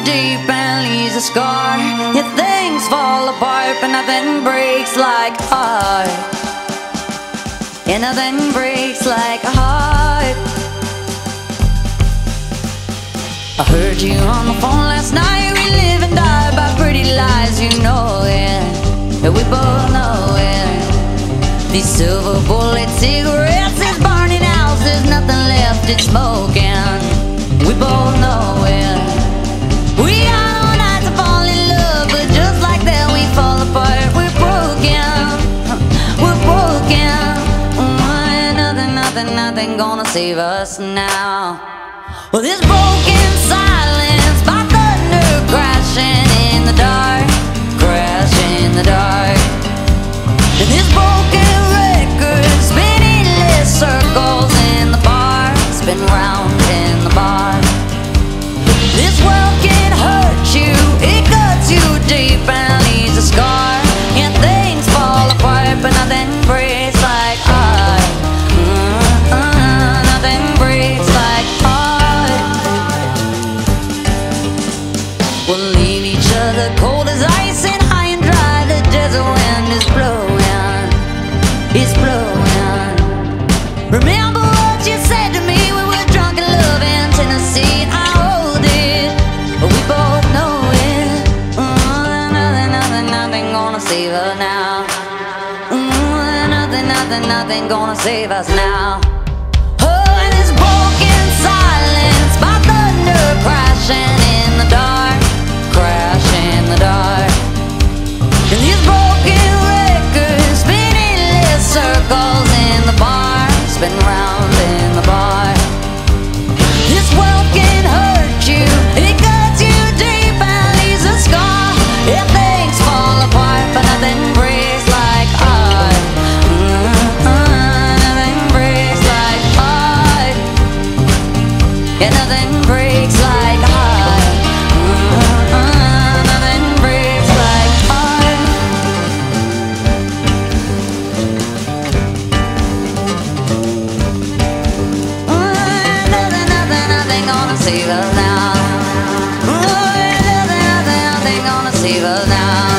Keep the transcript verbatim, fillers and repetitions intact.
deep and leaves a scar. If things fall apart, but nothing breaks like a heart. And nothing breaks like a heart. I heard you on the phone last night. We live and die by pretty lies, you know it. And we both know it. These silver bullet cigarettes is burning out. There's nothing left, it's smoking. We both know it. We got all night to fall in love, but just like that we fall apart. We're broken, we're broken. Mm, nothing, nothing, nothing gonna save us now. Well, this broken silence by thunder crashing in the dark, crashing in the dark. And this broken record spinning endless circles in the bar, spin round in the bar. This world can hurt you, it cuts you deep and leaves a scar. And things fall apart, but nothing breaks like heart. Mm, uh, nothing breaks like heart. We'll leave each other cold as ice and high and dry. The desert wind is blowing, it's blowing. Remember what you said to me when we were drunk in love in Tennessee, and I hold it, but we both know it. Mm, nothing, nothing, nothing gonna save us now. Mm, nothing, nothing, nothing gonna save us now. Oh, and this broken silence by thunder crashing in the dark, crashing in the dark. And these broken records spinning endless circles in the bar, spin round in the bar. This world can hurt you, it cuts you deep and leaves a scar. If things fall apart, but nothing breaks like heart. Mm-hmm, nothing breaks like heart. Yeah, nothing breaks like heart. Mm-hmm, nothing breaks like heart. Mm, nothing, nothing, nothing gonna save us now. Mm, nothing, nothing, nothing gonna save us now.